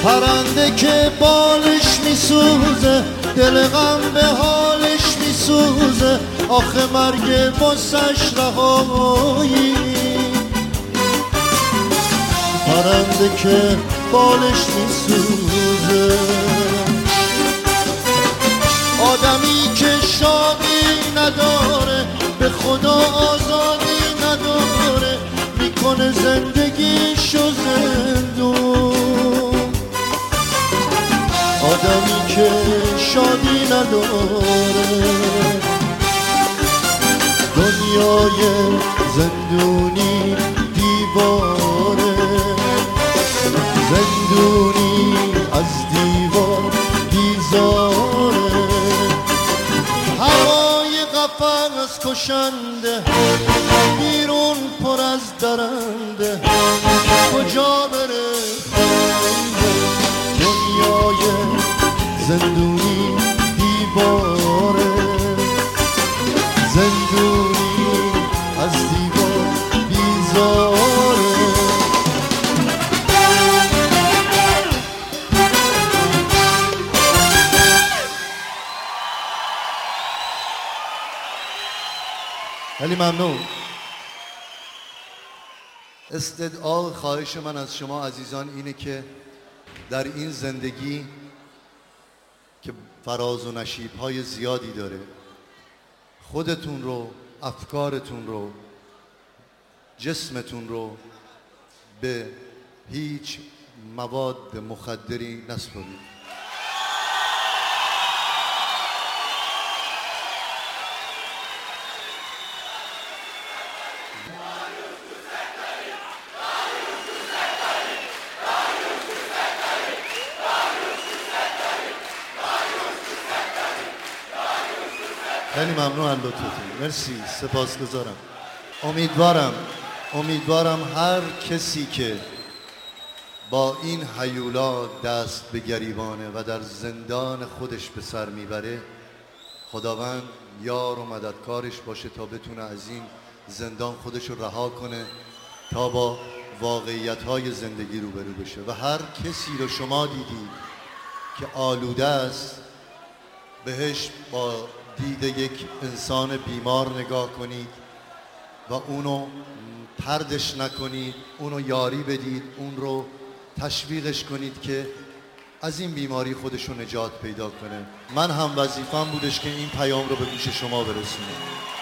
پرنده که بالش میسوزه دل غم به حالش میسوزه آخه مرگ بسش رهایی پرنده که بالش میسوزه آدمی که شادی نداره به خدا آزادی نداره میکنه زندگیشو زندون آدمی که شادی نداره دنیای زندونی دیواره زندونی از دیوار بیزاره هوای قفس کشنده بیرون پر از درنده کجا بره دنیای زندونی دیواره زندونی از دیوار بیزاره خیلی ممنون. استدعا خواهش من از شما عزیزان اینه که در این زندگی که فراز و نشیب‌های زیادی داره خودتون رو، افکارتون رو، جسمتون رو به هیچ مواد مخدری نسپارید. خیلی ممنون از لطفتون. مرسی، سپاسگزارم. امیدوارم هر کسی که با این هیولا دست به گریبانه و در زندان خودش به سر میبره خداوند یار و مددکارش باشه تا بتونه از این زندان خودش رو رها کنه تا با واقعیت‌های زندگی روبرو بشه و هر کسی رو شما دیدید که آلوده است بهش با دید یک انسان بیمار نگاه کنید و اونو طردش نکنید، اونو یاری بدید، اون رو تشویقش کنید که از این بیماری خودشو نجات پیدا کنه. من هم وظیفه‌م بودش که این پیام رو به گوش شما برسونم.